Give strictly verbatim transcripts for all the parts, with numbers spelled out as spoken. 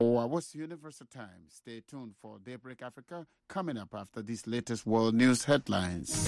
Or what's Universal Time? Stay tuned for Daybreak Africa coming up after these latest world news headlines.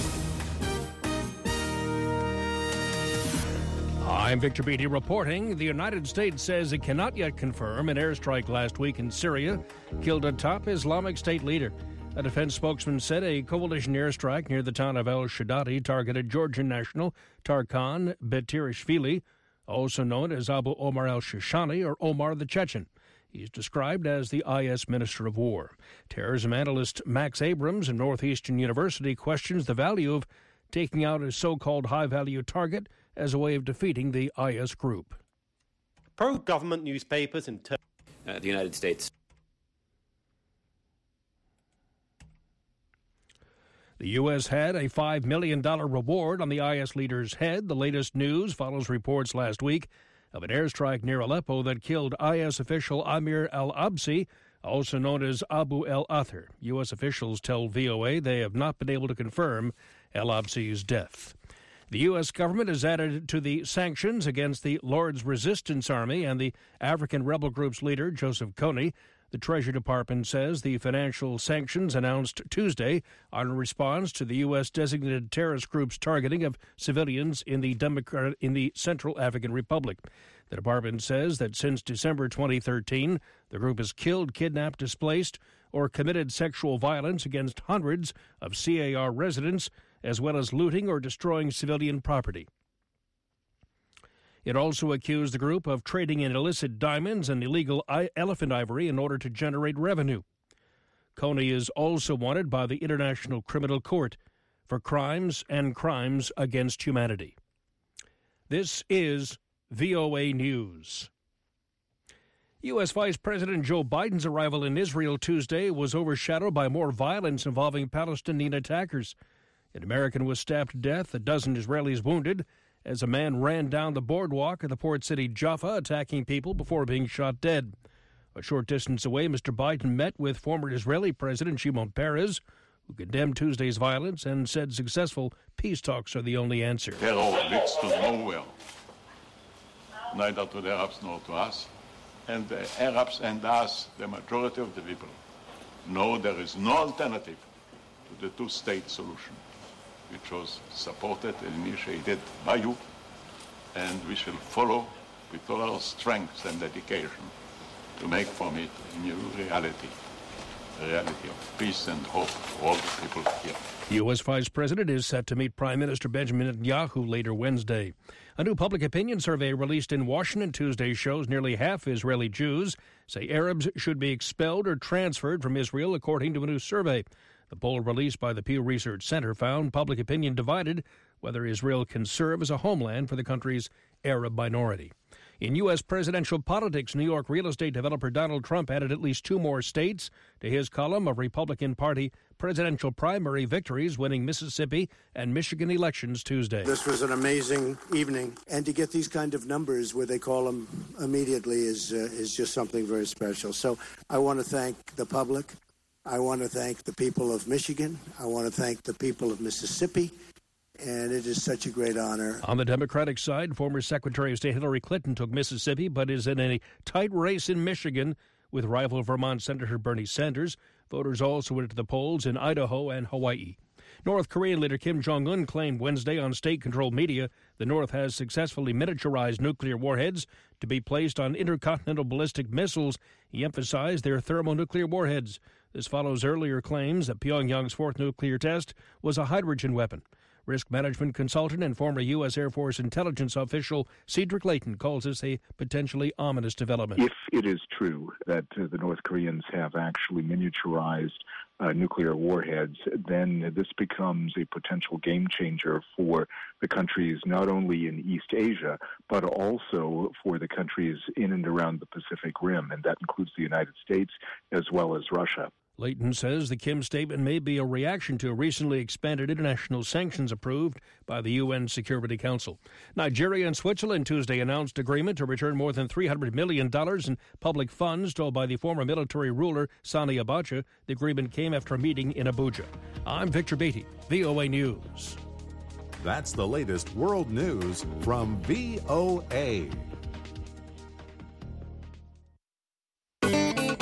I'm Victor Beatty reporting. The United States says it cannot yet confirm an airstrike last week in Syria killed a top Islamic State leader. A defense spokesman said a coalition airstrike near the town of El Shaddadi targeted Georgian national Tarkan Betirishvili, also known as Abu Omar al-Shishani or Omar the Chechen. He's described as the I S Minister of War. Terrorism analyst Max Abrams of Northeastern University questions the value of taking out a so-called high-value target as a way of defeating the I S group. Pro-government newspapers in Turkey. Uh, the United States. The U S had a five million dollars reward on the I S leader's head. The latest news follows reports last week of an airstrike near Aleppo that killed I S official Amir al-Absi, also known as Abu el-Athar. U S officials tell V O A they have not been able to confirm al-Absi's death. The U S government has added to the sanctions against the Lord's Resistance Army and the African rebel group's leader, Joseph Kony. The Treasury Department says the financial sanctions announced Tuesday are in response to the U S designated terrorist group's targeting of civilians in the Democrat in the Central African Republic. The department says that since December twenty thirteen, the group has killed, kidnapped, displaced, or committed sexual violence against hundreds of C A R residents, as well as looting or destroying civilian property. It also accused the group of trading in illicit diamonds and illegal elephant ivory in order to generate revenue. Kony is also wanted by the International Criminal Court for crimes and crimes against humanity. This is V O A News. U S. Vice President Joe Biden's arrival in Israel Tuesday was overshadowed by more violence involving Palestinian attackers. An American was stabbed to death, a dozen Israelis wounded, as a man ran down the boardwalk of the port city Jaffa, attacking people before being shot dead. A short distance away, Mister Biden met with former Israeli President Shimon Peres, who condemned Tuesday's violence and said successful peace talks are the only answer. Terror leads to nowhere, neither to the Arabs nor to us. And the Arabs and us, the majority of the people, know there is no alternative to the two-state solution, which was supported and initiated by you, and we shall follow with all our strength and dedication to make from it a new reality, a reality of peace and hope for all the people here. U S. Vice President is set to meet Prime Minister Benjamin Netanyahu later Wednesday. A new public opinion survey released in Washington Tuesday shows nearly half Israeli Jews say Arabs should be expelled or transferred from Israel, according to a new survey. The poll released by the Pew Research Center found public opinion divided whether Israel can serve as a homeland for the country's Arab minority. In U S presidential politics, New York real estate developer Donald Trump added at least two more states to his column of Republican Party presidential primary victories, winning Mississippi and Michigan elections Tuesday. This was an amazing evening, and to get these kind of numbers where they call them immediately is uh, is just something very special. So I want to thank the public. I want to thank the people of Michigan. I want to thank the people of Mississippi. And it is such a great honor. On the Democratic side, former Secretary of State Hillary Clinton took Mississippi, but is in a tight race in Michigan with rival Vermont Senator Bernie Sanders. Voters also went to the polls in Idaho and Hawaii. North Korean leader Kim Jong-un claimed Wednesday on state-controlled media the North has successfully miniaturized nuclear warheads to be placed on intercontinental ballistic missiles. He emphasized their thermonuclear warheads. This follows earlier claims that Pyongyang's fourth nuclear test was a hydrogen weapon. Risk management consultant and former U S. Air Force intelligence official Cedric Layton calls this a potentially ominous development. If it is true that uh, the North Koreans have actually miniaturized uh, nuclear warheads, then this becomes a potential game changer for the countries not only in East Asia, but also for the countries in and around the Pacific Rim, and that includes the United States as well as Russia. Layton says the Kim statement may be a reaction to recently expanded international sanctions approved by the U N Security Council. Nigeria and Switzerland Tuesday announced agreement to return more than three hundred million dollars in public funds stolen by the former military ruler Sani Abacha. The agreement came after a meeting in Abuja. I'm Victor Beatty, V O A News. That's the latest world news from V O A.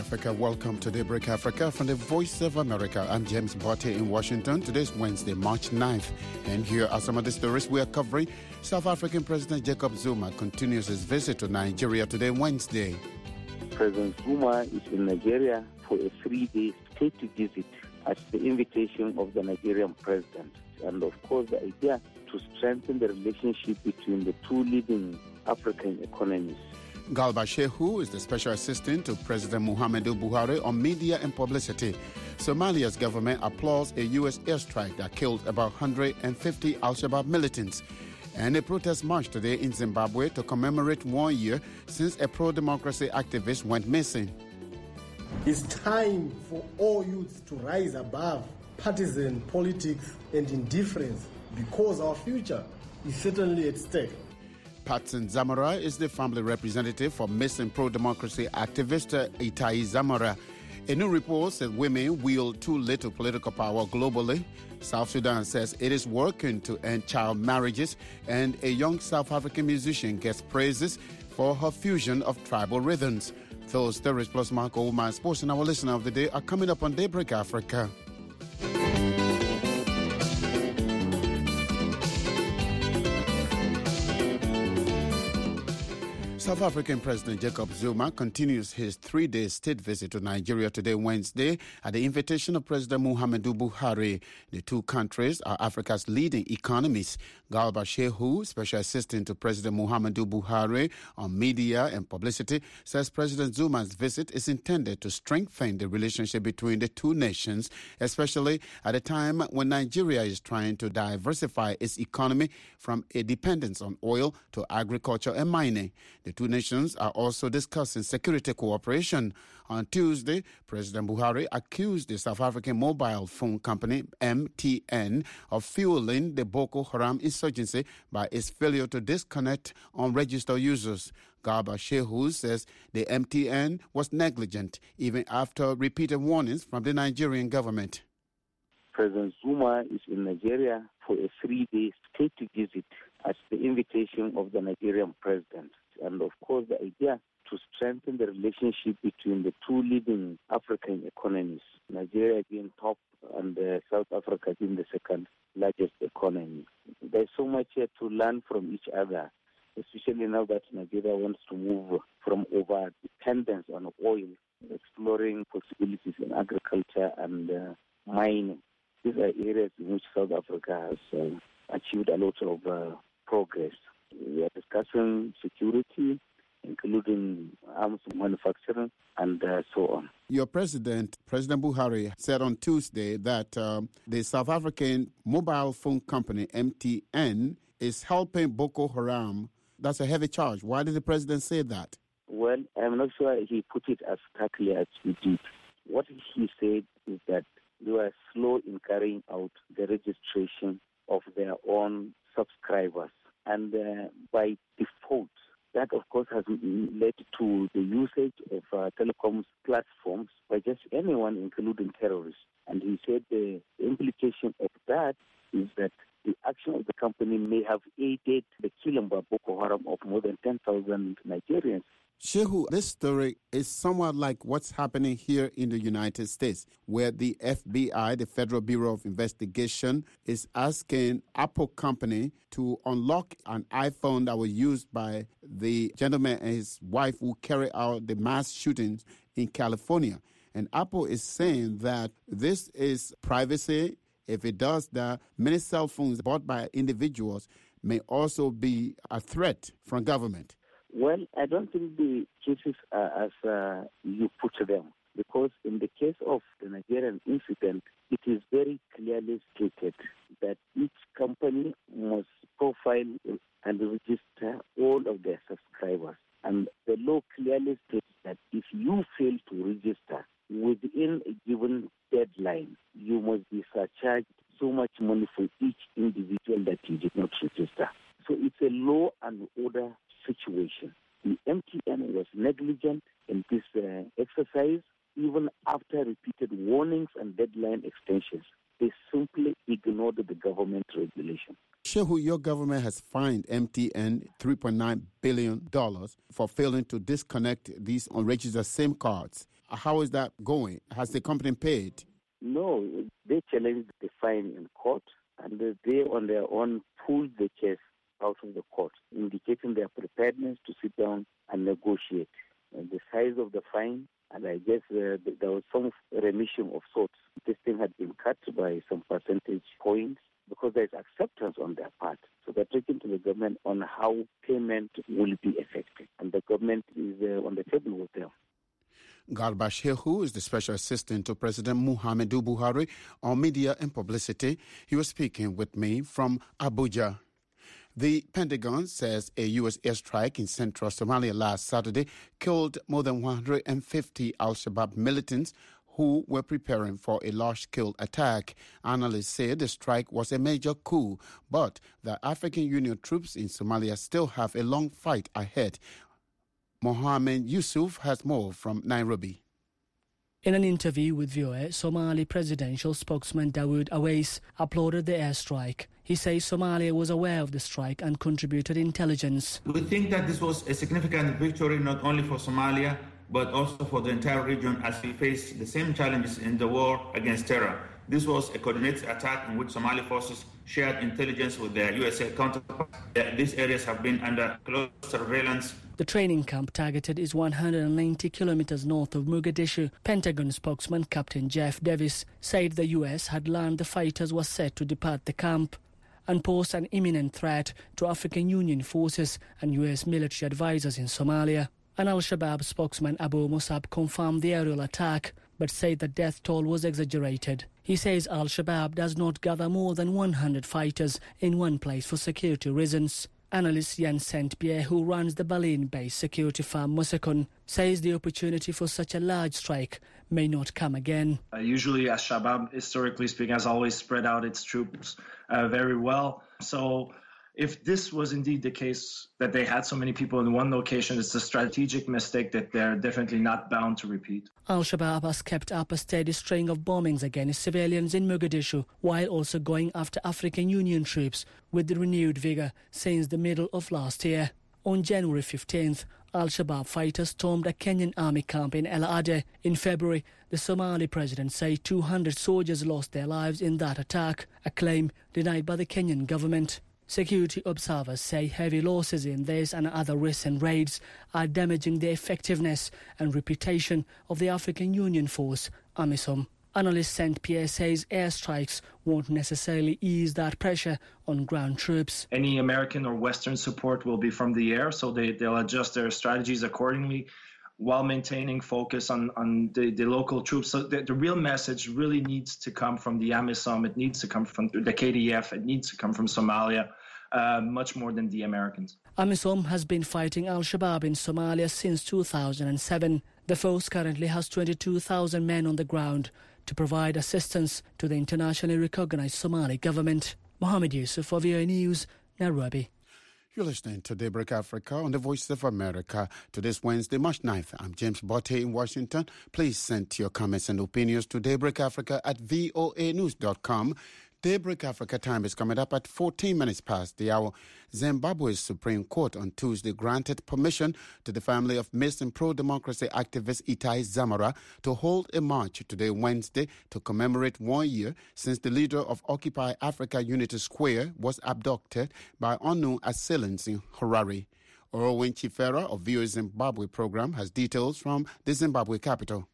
Africa. Welcome to Daybreak Africa from the Voice of America. I'm James Botte in Washington. Today's Wednesday, March ninth. And here are some of the stories we are covering. South African President Jacob Zuma continues his visit to Nigeria today, Wednesday. President Zuma is in Nigeria for a three-day state visit at the invitation of the Nigerian president. And of course, the idea to strengthen the relationship between the two leading African economies. Garba Shehu is the special assistant to President Muhammadu Buhari on media and publicity. Somalia's government applauds a U S airstrike that killed about one hundred fifty Al-Shabaab militants. And a protest march today in Zimbabwe to commemorate one year since a pro-democracy activist went missing. It's time for all youths to rise above partisan politics and indifference because our future is certainly at stake. Patson Zamora is the family representative for missing pro-democracy activist Itai Zamora. A new report says women wield too little political power globally. South Sudan says it is working to end child marriages, and a young South African musician gets praises for her fusion of tribal rhythms. Those stories plus Marco Woman Sports and our listener of the day are coming up on Daybreak Africa. South African President Jacob Zuma continues his three-day state visit to Nigeria today, Wednesday, at the invitation of President Muhammadu Buhari. The two countries are Africa's leading economies. Garba Shehu, special assistant to President Muhammadu Buhari on media and publicity, says President Zuma's visit is intended to strengthen the relationship between the two nations, especially at a time when Nigeria is trying to diversify its economy from a dependence on oil to agriculture and mining. The two nations are also discussing security cooperation. On Tuesday, President Buhari accused the South African mobile phone company M T N of fueling the Boko Haram insurgency by its failure to disconnect unregistered users. Garba Shehu says the M T N was negligent even after repeated warnings from the Nigerian government. President Zuma is in Nigeria for a three-day state visit at the invitation of the Nigerian president. And of course, the idea to strengthen the relationship between the two leading African economies, Nigeria being top and uh, South Africa being the second largest economy. There's so much here to learn from each other, especially now that Nigeria wants to move from over-dependence on oil, exploring possibilities in agriculture and uh, mining. These are areas in which South Africa has uh, achieved a lot of uh, progress. We are discussing security, including arms manufacturing, and uh, so on. Your president, President Buhari, said on Tuesday that um, the South African mobile phone company, M T N, is helping Boko Haram. That's a heavy charge. Why did the president say that? Well, I'm not sure he put it as starkly as he did. What he said is that they were slow in carrying out the registration of their own subscribers. And uh, by default, that of course has led to the usage of uh, telecoms platforms by just anyone, including terrorists. And he said the, the implication of that is that the action of the company may have aided the killing by Boko Haram of more than ten thousand Nigerians. Shehu, this story is somewhat like what's happening here in the United States, where the F B I, the Federal Bureau of Investigation, is asking Apple company to unlock an iPhone that was used by the gentleman and his wife who carried out the mass shootings in California. And Apple is saying that this is privacy. If it does that, many cell phones bought by individuals may also be a threat from government. Well, I don't think the cases are as uh, you put them, because in the case of the Nigerian incident, it is very clearly stated that each company must profile and register all of their subscribers. And the law clearly states that if you fail to register within a given deadline, you must be surcharged so much money for each individual that you did not register. So it's a law and order situation. The M T N was negligent in this uh, exercise, even after repeated warnings and deadline extensions. They simply ignored the government regulation. Shehu, your government has fined M T N three point nine billion dollars for failing to disconnect these unregistered SIM cards. how is that going? Has the company paid? No, they challenged the fine in court, and they on their own pulled the case out of the court, indicating their preparedness to sit down and negotiate. And the size of the fine, and I guess uh, there was some remission of sorts. This thing had been cut by some percentage points because there is acceptance on their part. So they're talking to the government on how payment will be effective, and the government is uh, on the table with them. Garba Shehu is the special assistant to President Muhammadu Buhari on media and publicity. He was speaking with me from Abuja. The Pentagon says a U S airstrike in central Somalia last Saturday killed more than one hundred fifty al-Shabaab militants who were preparing for a large-scale attack. Analysts say the strike was a major coup, but the African Union troops in Somalia still have a long fight ahead. Mohammed Yusuf has more from Nairobi. In an interview with V O A, Somali presidential spokesman Dawood Awais applauded the airstrike. He says Somalia was aware of the strike and contributed intelligence. We think that this was a significant victory not only for Somalia, but also for the entire region as we face the same challenges in the war against terror. This was a coordinated attack in which Somali forces shared intelligence with their U S A counterparts. These areas have been under close surveillance. The training camp targeted is one hundred ninety kilometers north of Mogadishu. Pentagon spokesman Captain Jeff Davis said the U S had learned the fighters were set to depart the camp and posed an imminent threat to African Union forces and U S military advisors in Somalia. An al-Shabaab spokesman Abu Musab confirmed the aerial attack, but said the death toll was exaggerated. He says al-Shabaab does not gather more than one hundred fighters in one place for security reasons. Analyst Jan Saint Pierre, who runs the Berlin-based security firm Mosecon, says the opportunity for such a large strike may not come again. Uh, usually al-Shabaab, historically speaking, has always spread out its troops uh, very well. So if this was indeed the case, that they had so many people in one location, it's a strategic mistake that they're definitely not bound to repeat. Al-Shabaab has kept up a steady string of bombings against civilians in Mogadishu, while also going after African Union troops with renewed vigour since the middle of last year. On January fifteenth, Al-Shabaab fighters stormed a Kenyan army camp in El Ade. In February, the Somali president said two hundred soldiers lost their lives in that attack, a claim denied by the Kenyan government. Security observers say heavy losses in this and other recent raids are damaging the effectiveness and reputation of the African Union force, AMISOM. Analyst Saint Pierre says airstrikes won't necessarily ease that pressure on ground troops. Any American or Western support will be from the air, so they, they'll adjust their strategies accordingly while maintaining focus on, on the, the local troops. So the, the real message really needs to come from the AMISOM, it needs to come from the K D F, it needs to come from Somalia, uh, much more than the Americans. AMISOM has been fighting al-Shabaab in Somalia since two thousand seven. The force currently has twenty-two thousand men on the ground to provide assistance to the internationally recognized Somali government. Mohammed Yusuf for V O A News, Nairobi. You're listening to Daybreak Africa on the Voice of America. Today's Wednesday, March ninth. I'm James Botte in Washington. Please send your comments and opinions to daybreakafrica at voa news dot com. Daybreak Africa time is coming up at fourteen minutes past the hour. Zimbabwe's Supreme Court on Tuesday granted permission to the family of missing pro-democracy activist Itai Zamara to hold a march today, Wednesday, to commemorate one year since the leader of Occupy Africa Unity Square was abducted by unknown assailants in Harare. Orowin Chifera of V O A Zimbabwe program has details from the Zimbabwe capital.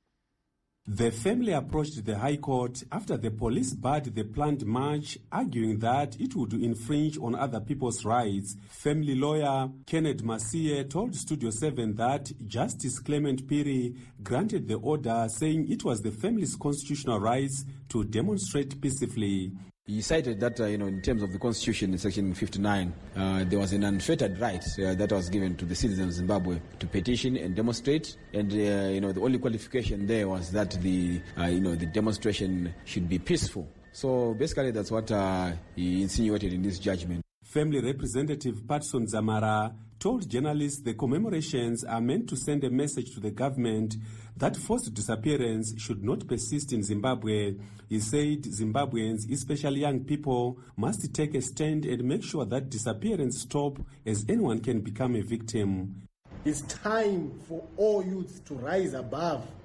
The family approached the High Court after the police barred the planned march, arguing that it would infringe on other people's rights. Family lawyer Kenneth Masie told Studio seven that Justice Clement Piri granted the order, saying it was the family's constitutional rights to demonstrate peacefully. He cited that, uh, you know, in terms of the Constitution, in Section fifty-nine, uh, there was an unfettered right uh, that was given to the citizens of Zimbabwe to petition and demonstrate. And, uh, you know, the only qualification there was that the, uh, you know, the demonstration should be peaceful. So basically that's what uh, he insinuated in this judgment. Family representative Patson Zamara told journalists the commemorations are meant to send a message to the government that forced disappearance should not persist in Zimbabwe. He said Zimbabweans, especially young people, must take a stand and make sure that disappearance stop, as anyone can become a victim. It's time for all youths to rise above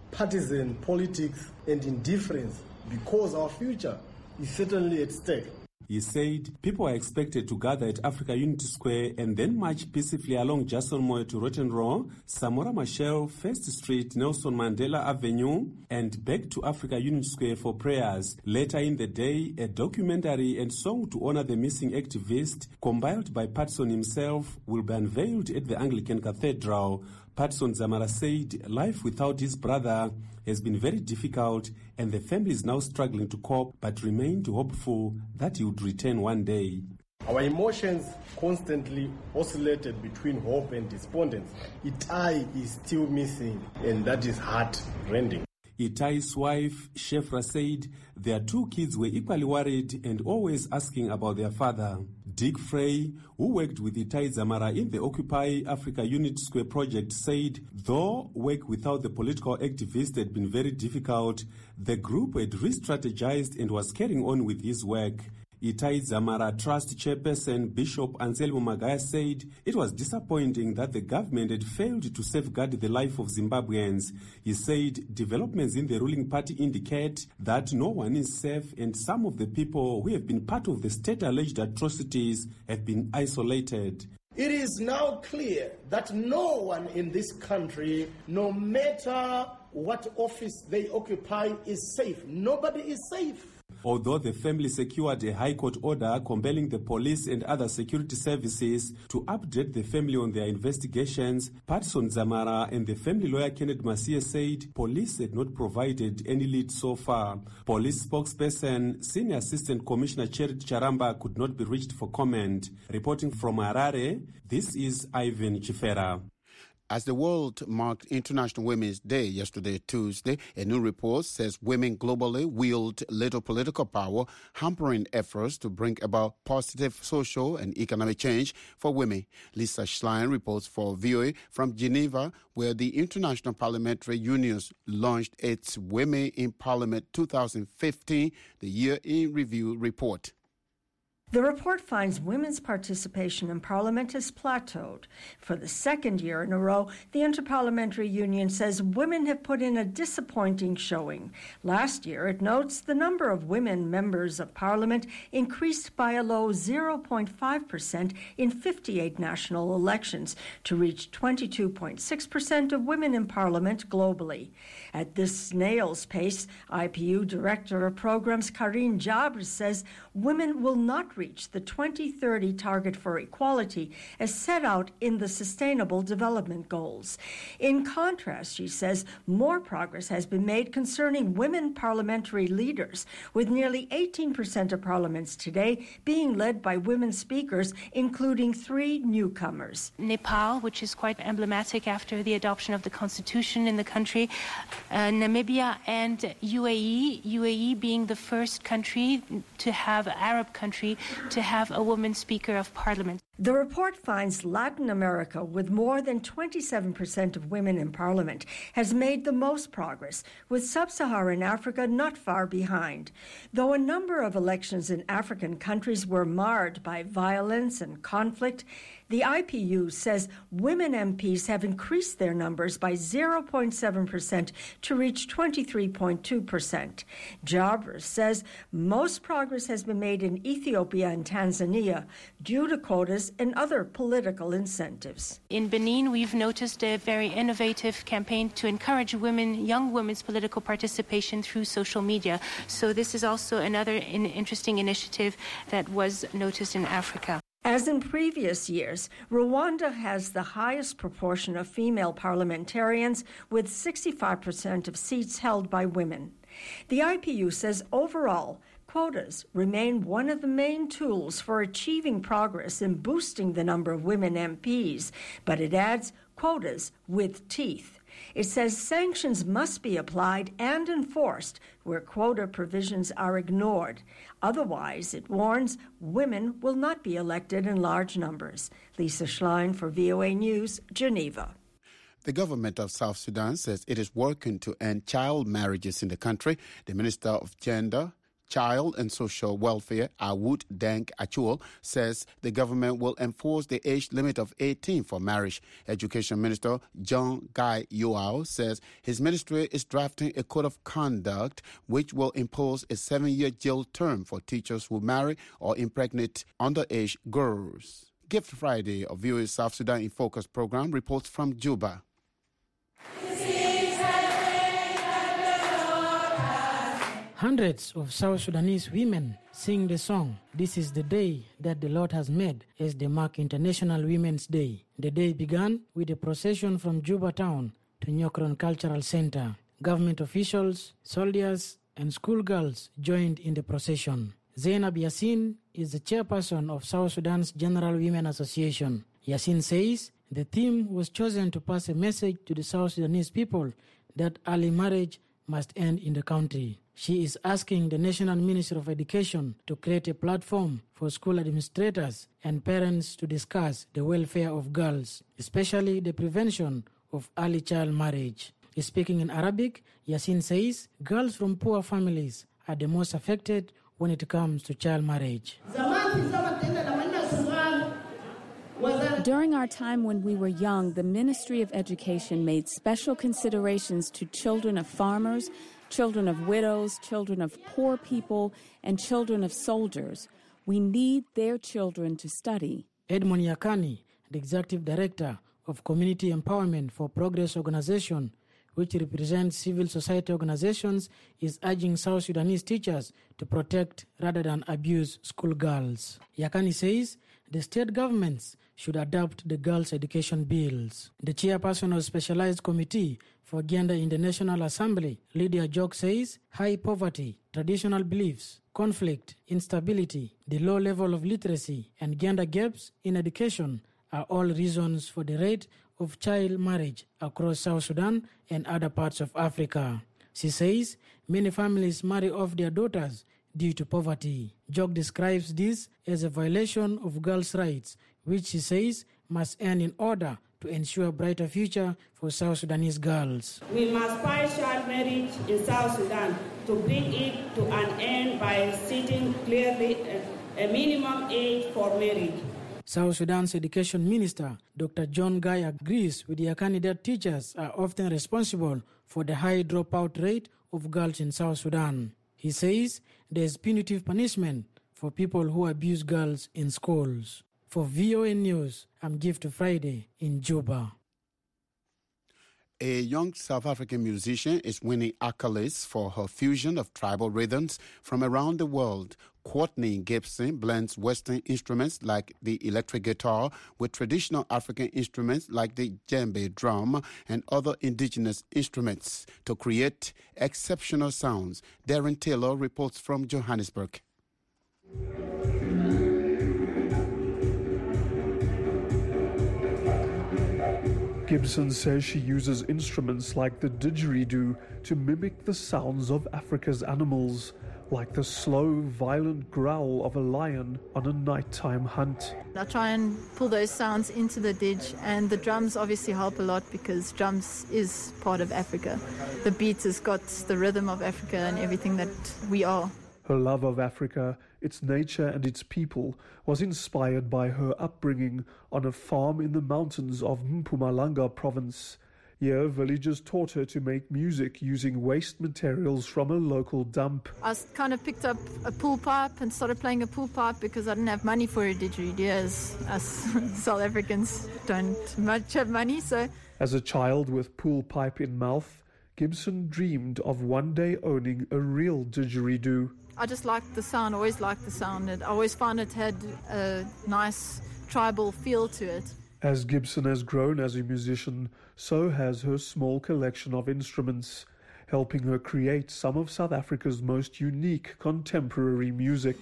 partisan politics and indifference because our future is certainly at stake. He said people are expected to gather at Africa Unity Square and then march peacefully along Jason Moore to Rotenro, Samora Machel, First Street, Nelson Mandela Avenue, and back to Africa Unity Square for prayers. Later in the day, a documentary and song to honor the missing activist, compiled by Patson himself, will be unveiled at the Anglican Cathedral. Patson Zamara said life without his brother has been very difficult and the family is now struggling to cope, but remained hopeful that he would return one day. Our emotions constantly oscillated between hope and despondence. Itai is still missing, and that is heart-rending. Itai's wife, Shefra, said their two kids were equally worried and always asking about their father. Dick Frey, who worked with Itai Zamara in the Occupy Africa Unity Square project, said though work without the political activist had been very difficult, the group had re-strategized and was carrying on with his work. Itai Zamara Trust Chairperson Bishop Anselmo Magaya said it was disappointing that the government had failed to safeguard the life of Zimbabweans. He said developments in the ruling party indicate that no one is safe and some of the people who have been part of the state-alleged atrocities have been isolated. It is now clear that no one in this country, no matter what office they occupy, is safe. Nobody is safe. Although the family secured a high court order compelling the police and other security services to update the family on their investigations, Patson Zamara and the family lawyer Kenneth Masia said police had not provided any lead so far. Police spokesperson, Senior Assistant Commissioner Cherit Charamba could not be reached for comment. Reporting from Harare, this is Ivan Chifera. As the world marked International Women's Day yesterday, Tuesday, a new report says women globally wield little political power, hampering efforts to bring about positive social and economic change for women. Lisa Schlein reports for V O A from Geneva, where the International Parliamentary Unions launched its Women in Parliament twenty fifteen, the Year in Review report. The report finds women's participation in Parliament has plateaued. For the second year in a row, the Interparliamentary Union says women have put in a disappointing showing. Last year, it notes the number of women members of Parliament increased by a low zero point five percent in fifty-eight national elections to reach twenty-two point six percent of women in Parliament globally. At this snail's pace, I P U Director of Programs Karine Jabr says women will not reach the twenty thirty target for equality as set out in the Sustainable Development Goals. In contrast, she says, more progress has been made concerning women parliamentary leaders, with nearly eighteen percent of parliaments today being led by women speakers, including three newcomers. Nepal, which is quite emblematic after the adoption of the constitution in the country, uh, Namibia and U A E, U A E being the first country to have, Arab country, to have a woman Speaker of Parliament. The report finds Latin America, with more than twenty-seven percent of women in Parliament, has made the most progress, with sub-Saharan Africa not far behind. Though a number of elections in African countries were marred by violence and conflict, the I P U says women M Ps have increased their numbers by zero point seven percent to reach twenty-three point two percent. Jabr says most progress has been made in Ethiopia and Tanzania due to quotas and other political incentives. In Benin, we've noticed a very innovative campaign to encourage women, young women's political participation through social media. So this is also another in- interesting initiative that was noticed in Africa. As in previous years, Rwanda has the highest proportion of female parliamentarians, with sixty-five percent of seats held by women. The I P U says overall, quotas remain one of the main tools for achieving progress in boosting the number of women M Ps, but it adds quotas with teeth. It says sanctions must be applied and enforced where quota provisions are ignored. Otherwise, it warns, women will not be elected in large numbers. Lisa Schlein for V O A News, Geneva. The government of South Sudan says it is working to end child marriages in the country. The Minister of Gender, Child and Social Welfare, Awud Deng Achul, says the government will enforce the age limit of eighteen for marriage. Education Minister John Gai Yoao says his ministry is drafting a code of conduct which will impose a seven-year jail term for teachers who marry or impregnate underage girls. Gift Friday of V O A South Sudan in Focus program reports from Juba. Hundreds of South Sudanese women sing the song, "This is the day that the Lord has made," as they mark International Women's Day. The day began with a procession from Juba town to Nyokron Cultural Center. Government officials, soldiers, and schoolgirls joined in the procession. Zainab Yassin is the chairperson of South Sudan's General Women Association. Yassin says the theme was chosen to pass a message to the South Sudanese people that early marriage must end in the country. She is asking the National Ministry of Education to create a platform for school administrators and parents to discuss the welfare of girls, especially the prevention of early child marriage. Speaking in Arabic, Yassin says girls from poor families are the most affected when it comes to child marriage. During our time when we were young, the Ministry of Education made special considerations to children of farmers, children of widows, children of poor people, and children of soldiers. We need their children to study. Edmond Yakani, the Executive Director of Community Empowerment for Progress Organization, which represents civil society organizations, is urging South Sudanese teachers to protect rather than abuse schoolgirls. Yakani says the state governments should adopt the girls' education bills. The chairperson of Specialized Committee for Gender in the National Assembly, Lydia Jok, says high poverty, traditional beliefs, conflict, instability, the low level of literacy, and gender gaps in education are all reasons for the rate of child marriage across South Sudan and other parts of Africa. She says many families marry off their daughters due to poverty. Jok describes this as a violation of girls' rights, which she says must end in order to ensure a brighter future for South Sudanese girls. We must fight child marriage in South Sudan to bring it to an end by setting clearly a, a minimum age for marriage. South Sudan's Education Minister, Doctor John Gai, agrees with the candidate teachers are often responsible for the high dropout rate of girls in South Sudan. He says there is punitive punishment for people who abuse girls in schools. For V O A News, I'm Gift Friday in Juba. A young South African musician is winning accolades for her fusion of tribal rhythms from around the world. Courtney Gibson blends Western instruments like the electric guitar with traditional African instruments like the djembe drum and other indigenous instruments to create exceptional sounds. Darren Taylor reports from Johannesburg. Gibson says she uses instruments like the didgeridoo to mimic the sounds of Africa's animals, like the slow, violent growl of a lion on a nighttime hunt. I try and pull those sounds into the didge, and the drums obviously help a lot because drums is part of Africa. The beat has got the rhythm of Africa and everything that we are. Her love of Africa, its nature and its people, was inspired by her upbringing on a farm in the mountains of Mpumalanga province. Here, villagers taught her to make music using waste materials from a local dump. I kind of picked up a pool pipe and started playing a pool pipe because I didn't have money for a didgeridoo, as us South Africans don't much have money. So, as a child with pool pipe in mouth, Gibson dreamed of one day owning a real didgeridoo. I just liked the sound, always liked the sound. I always found it had a nice tribal feel to it. As Gibson has grown as a musician, so has her small collection of instruments, helping her create some of South Africa's most unique contemporary music.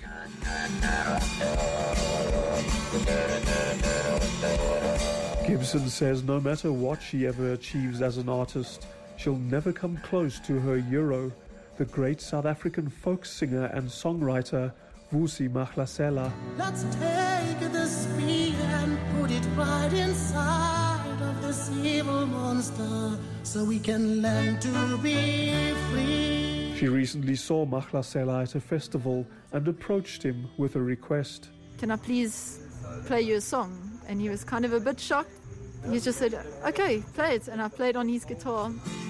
Gibson says no matter what she ever achieves as an artist, she'll never come close to her hero, the great South African folk singer and songwriter Vusi Mahlasela. Let's take this speed and put it right inside of this evil monster so we can learn to be free. She recently saw Mahlasela at a festival and approached him with a request. Can I please play you a song? And he was kind of a bit shocked. He just said, okay, play it. And I played on his guitar.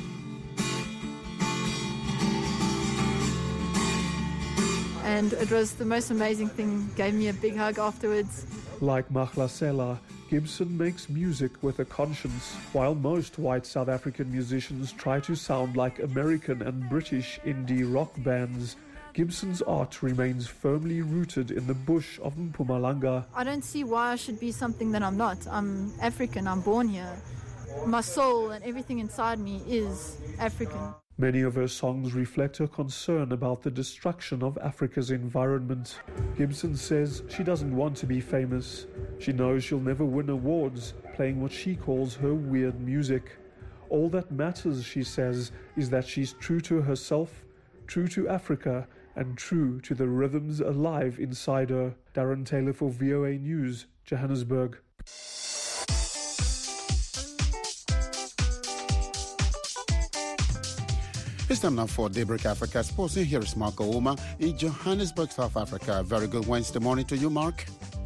And it was the most amazing thing. Gave me a big hug afterwards. Like Mahlasela, Gibson makes music with a conscience. While most white South African musicians try to sound like American and British indie rock bands, Gibson's art remains firmly rooted in the bush of Mpumalanga. I don't see why I should be something that I'm not. I'm African, I'm born here. My soul and everything inside me is African. Many of her songs reflect her concern about the destruction of Africa's environment. Gibson says she doesn't want to be famous. She knows she'll never win awards playing what she calls her weird music. All that matters, she says, is that she's true to herself, true to Africa, and true to the rhythms alive inside her. Darren Taylor for V O A News, Johannesburg. It's time now for Daybreak Africa Sports. Here is Mark Ouma in Johannesburg, South Africa. Very good Wednesday morning to you, Mark.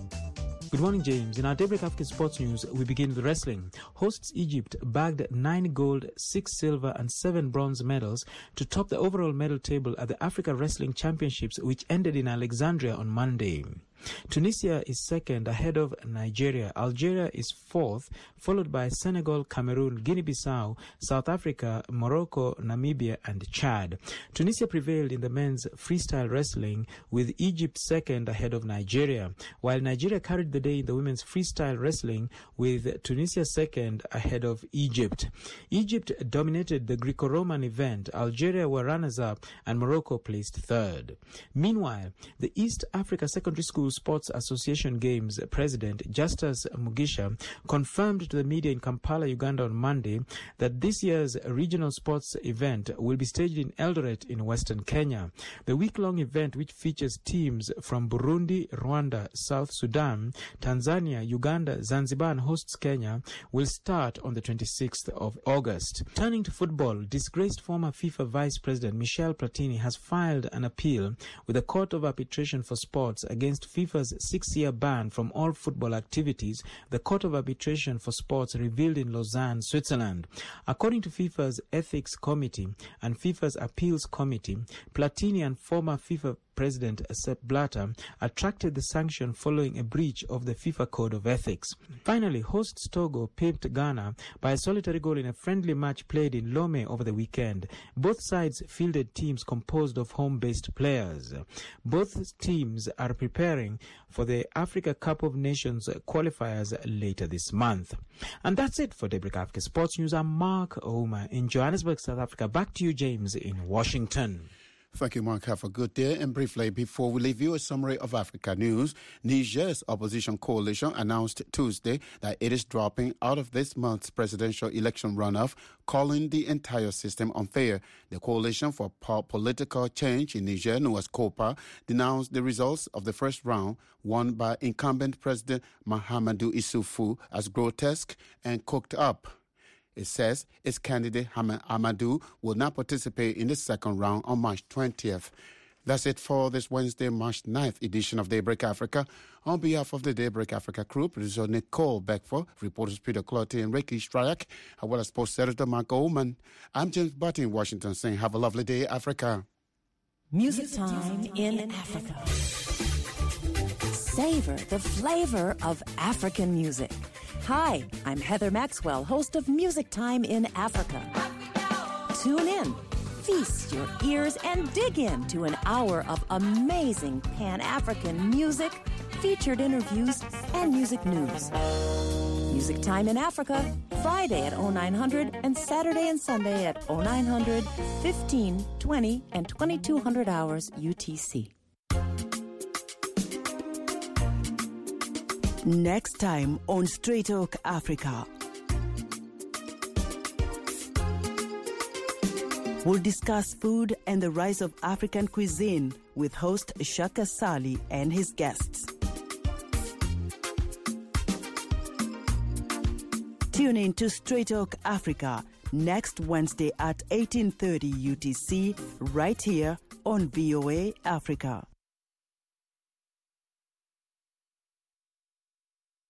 Good morning, James. In our Daybreak Africa Sports News, we begin with wrestling. Hosts Egypt bagged nine gold, six silver and seven bronze medals to top the overall medal table at the Africa Wrestling Championships, which ended in Alexandria on Monday. Tunisia is second ahead of Nigeria. Algeria is fourth, followed by Senegal, Cameroon, Guinea-Bissau, South Africa, Morocco, Namibia and Chad. Tunisia prevailed in the men's freestyle wrestling, with Egypt second ahead of Nigeria, while Nigeria carried the day in the women's freestyle wrestling, with Tunisia second ahead of Egypt. Egypt dominated the Greco-Roman event. Algeria were runners-up and Morocco placed third. Meanwhile, the East Africa Secondary School Sports Association Games President Justus Mugisha confirmed to the media in Kampala, Uganda on Monday that this year's regional sports event will be staged in Eldoret in Western Kenya. The week-long event, which features teams from Burundi, Rwanda, South Sudan, Tanzania, Uganda, Zanzibar and hosts Kenya, will start on the twenty-sixth of August. Turning to football, disgraced former FIFA Vice President Michel Platini has filed an appeal with the Court of Arbitration for Sports against FIFA's six-year ban from all football activities, the Court of Arbitration for Sports revealed in Lausanne, Switzerland. According to FIFA's Ethics Committee and FIFA's Appeals Committee, Platini and former FIFA President Sepp Blatter attracted the sanction following a breach of the FIFA Code of Ethics. Finally, hosts Togo pipped Ghana by a solitary goal in a friendly match played in Lomé over the weekend. Both sides fielded teams composed of home-based players. Both teams are preparing for the Africa Cup of Nations qualifiers later this month. And that's it for Daybreak Africa Sports News. I'm Mark Ouma in Johannesburg, South Africa. Back to you, James, in Washington. Thank you, Mark. Have a good day. And briefly, before we leave you, a summary of Africa news. Niger's opposition coalition announced Tuesday that it is dropping out of this month's presidential election runoff, calling the entire system unfair. The Coalition for Political Change in Niger, known as COPA, denounced the results of the first round, won by incumbent President Mahamadou Issoufou, as grotesque and cooked up. It says its candidate, Hamad Amadou, will not participate in the second round on March twentieth. That's it for this Wednesday, March ninth edition of Daybreak Africa. On behalf of the Daybreak Africa crew, producer Nicole Beckford, reporters Peter Clottey and Ricky Strayak, as well as sports editor Mark Oman, I'm James Butty in Washington saying have a lovely day, Africa. Music time in Africa. Savor the flavor of African music. Hi, I'm Heather Maxwell, host of Music Time in Africa. Tune in, feast your ears, and dig into an hour of amazing Pan-African music, featured interviews, and music news. Music Time in Africa, Friday at oh nine hundred and Saturday and Sunday at oh nine hundred, fifteen, twenty, and twenty-two hundred hours U T C. Next time on Straight Talk Africa, we'll discuss food and the rise of African cuisine with host Shaka Sali and his guests. Tune in to Straight Talk Africa next Wednesday at eighteen thirty U T C, right here on V O A Africa.